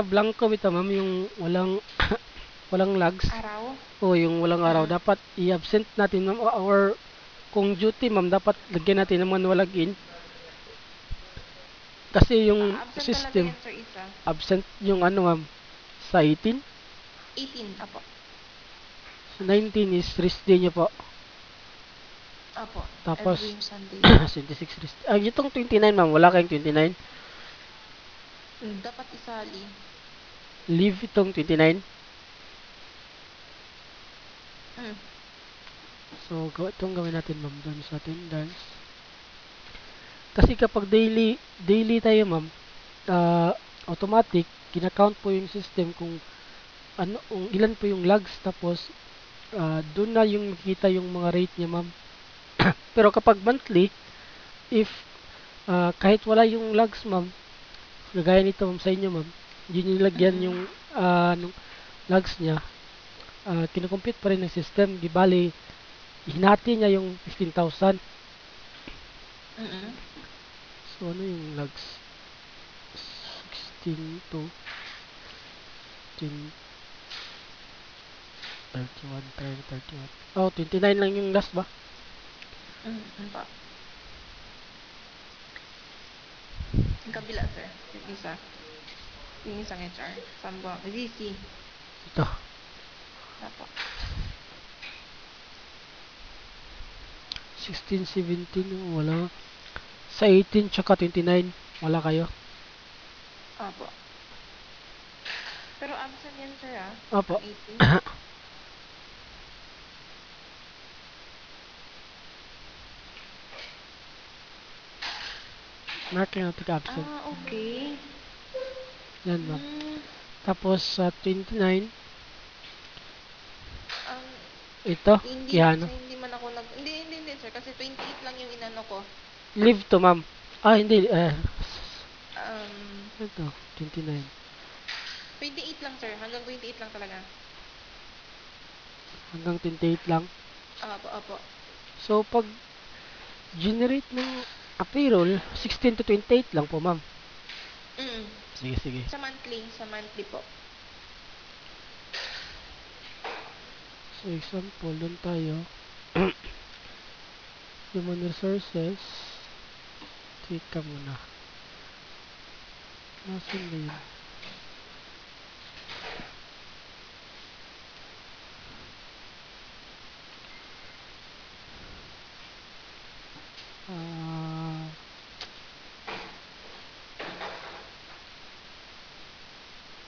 blanco bitaw ma'am, yung walang logs. Araw? O yung walang araw, Mm. dapat i-absent natin ma'am, or kung duty ma'am, dapat lagyan natin ng manual login. Kasi yung Absent talaga system, yan, sir, isa. absent yung ano ma'am, sa 18. 18, apo. So 19 is rest day niya po. Apo. Tapos, Every Sunday. 26 rest. Itong 29 ma'am, wala kayong 29. Dapat isali. Leave itong 29. Mm. So, itong gawin natin ma'am, doon sa attendance. Kasi kapag daily tayo ma'am, ah, automatic, kinakount po yung system kung ilan po yung logs, tapos doon na yung makikita yung mga rate niya ma'am. Pero kapag monthly, if kahit wala yung logs ma'am, kagaya nito ma'am sa inyo ma'am, hindi nyo nilagyan yung Mm-mm. nung logs niya, kinocompute pa rin ng system. Di bali, hinati niya yung 15,000. Mm-mm. So, ano yung logs? 16 to 10, 31, 30, 31. Oh, 29 lang yung last ba? Mm-mm pa. Yung kabila, sir. Yung isa. Yung isang HR. Sambang. ZC. Ito. Apo. 16, 17, wala. Sa 18 tsaka 29, wala kayo. Apo. Pero absent yan, sir, ah. Ang Opo. 18. Marking natin ka-absent. Ah, okay. Yan, ma'am. Hmm. Tapos sa 29, Um, ito, hindi, Kihano. sa hindi man ako hindi, sir. Kasi 28 lang yung inano ko. Leave to, ma'am. Hindi. Um, Ito, 29. 28 lang, sir. Hanggang 28 lang talaga. Hanggang 28 lang. Apo, apo. So, pag generate ng payroll, 16 to 28 lang po, ma'am. Mm. Sige, sige. Sa monthly po. So, example, doon tayo. Human resources. Tika muna. Nasaan ba yun?